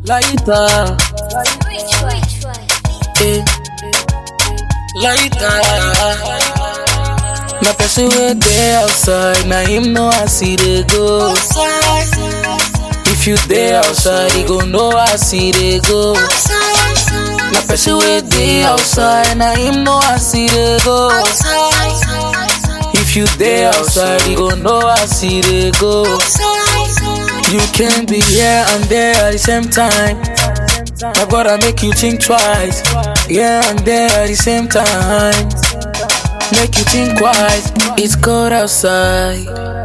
Lighter. Lighter. Na person wey dey outside, na him know as e dey go. If you dey outside, you go know as e dey go. Na person wey dey outside, na him know as e dey go. If you dey outside, you go know as e dey go. You can be here and there at the same time. My brother make you think twice. Here and there at the same time. Make you think twice. It's cold outside.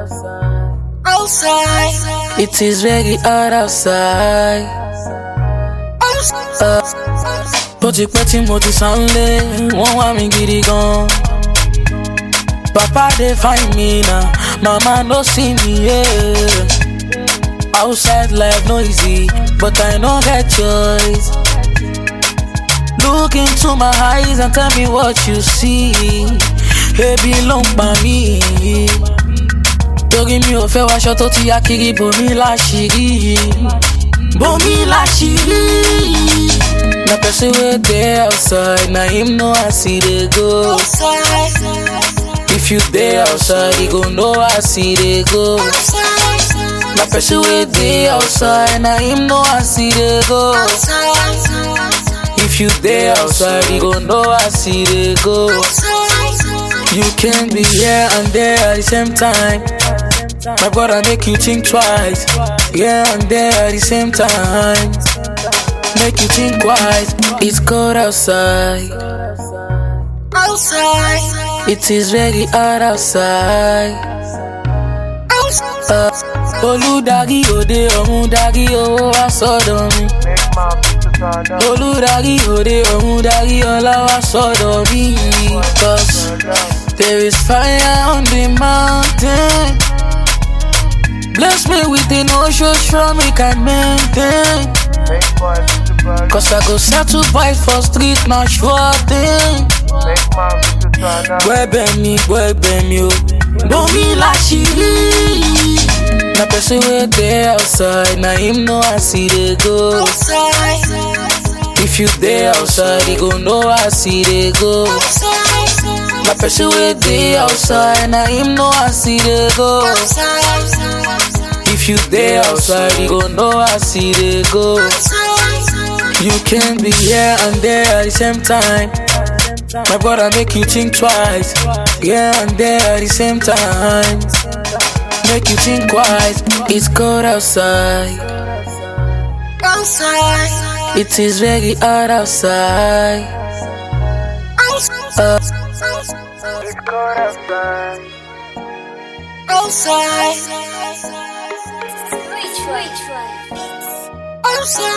It is very hot outside. Poti peti moti sanle, wọ́n wá mi gidi gan. Papa they find me now, mama no see me, yeah. Outside life no easy, but I no get choice. Look into my eyes and tell me what you see. Baby long by me. Torí mi ò fẹ́ wáṣọ tó ti ya kiri bomi láṣìírí. Bomi láṣìírí. Na person wey dey outside, na him know as e dey go. If you dey outside, you go know as e dey go. Na person wey dey outside, na him know as e dey go. If you dey outside, you go know as e dey go. You can be here and there at the same time. My brother make you think twice. Here and there at the same time. Make you think twice. It's cold outside. It is very hot outside. Olùdarí òde ọ̀run darí owó wá sọ́dọ̀ mi. Olùdarí òde ọ̀run darí ọlá wá sọ́dọ̀ mi. 'Cause there is fire on the mountain. Bless me with an ocean strong we can maintain. 'Cause I go settle by for street na sure thing. Gbẹ́bẹ̀ mi o, bomi láṣìírí. Na person wey dey outside, na him know as e dey go. If you dey outside, you go know as e dey go. Na person wey dey outside, na him know as e dey go. If you dey outside, you go know as e dey go. You can be here and there at the same time. My brother make you think twice. Here and there at the same time. Make you think twice. It's cold outside. It is very hot outside. It's cold outside. Outside.